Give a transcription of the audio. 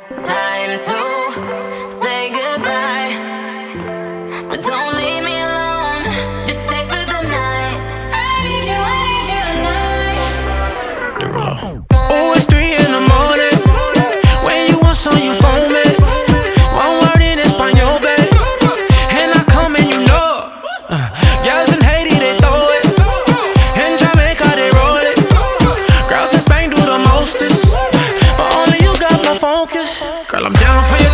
Time to say goodbye, but don't leave me alone. Just stay for the night. I need you tonight. Derulo. Ooh, it's 3 in the morning. When you want some, you phone me. One word in Espanol, babe, and I come and you know it. Girls in Haiti, they throw it. In Jamaica, they roll it. Girls in Spain do the mostest, but only you got my focus. Girl, I'm down for you.